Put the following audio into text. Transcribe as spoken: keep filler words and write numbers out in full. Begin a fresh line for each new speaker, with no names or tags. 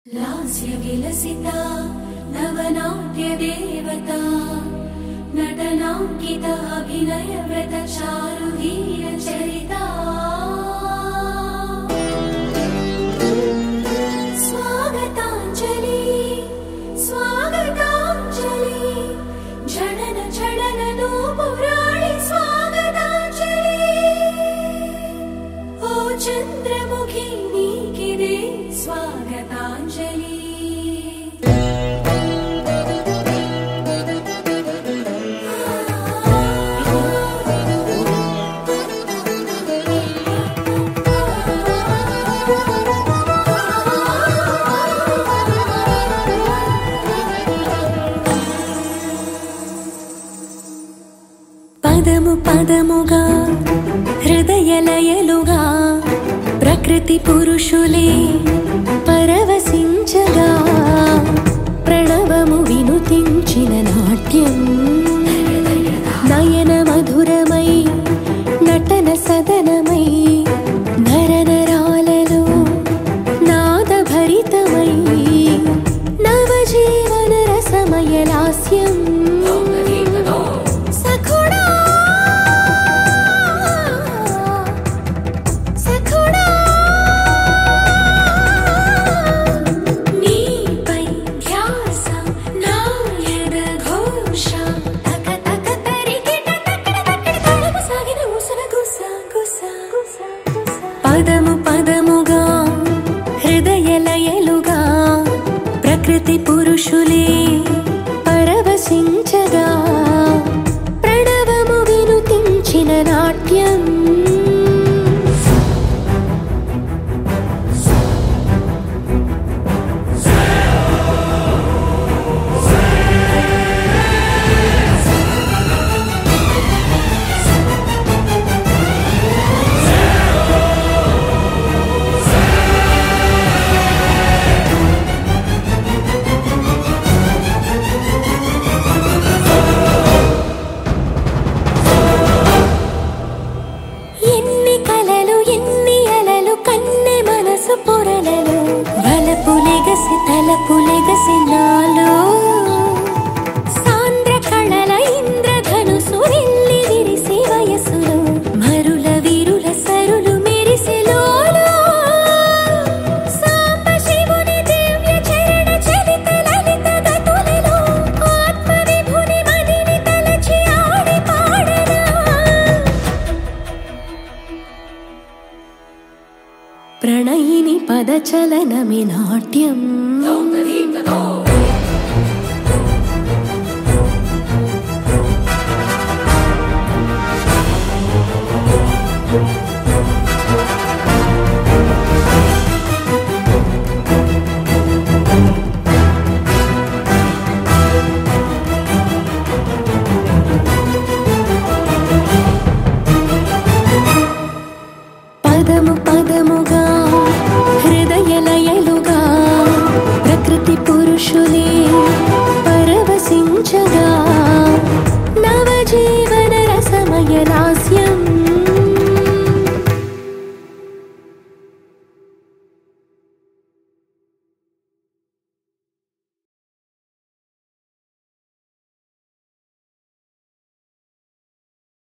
लास्य विलसिता नवनाट्य देवता नटनांकित अभिनय व्रत चारुधीर चरिता स्वागतांजलि स्वागतांजलि जनन जनन नूपुराणि स्वागतांजलि ओ चंद्रमुखी नीकिदे स्वागतांजलि పదము పదముగా హృదయలయలుగా ప్రకృతి పురుషులే పరవశించగా ప్రణవము వినుతించిన నాట్యం నయన మధురమై నటన సదనమై నరనరాలలో నాదభరితమై నవజీవన రసమయ లాస్యం పదము పదముగా హృదయలయలుగా ప్రకృతి పురుషులే పరవశించగా ప్రణవము వినుతించిన నాట్యం పొరలలు తలపులెగసి నాలో సాంద్ర కళల ఇంద్రధనుసు వెళ్ళి విరిసి వయసులో మరుల వీరుల సరులు మెరిసెలోలో సాంబ శివుని దివ్య చరణ చరిత లలిత గతులలో ఆత్మ విభుని మదిని తలచి ఆడి పాడనా ప్రణయిని పదచలనమి నాట్యం పదము పదముగా హృదయలయలుగా ప్రకృతి పురుషులే పరవశించగా నవజీవన రసమయ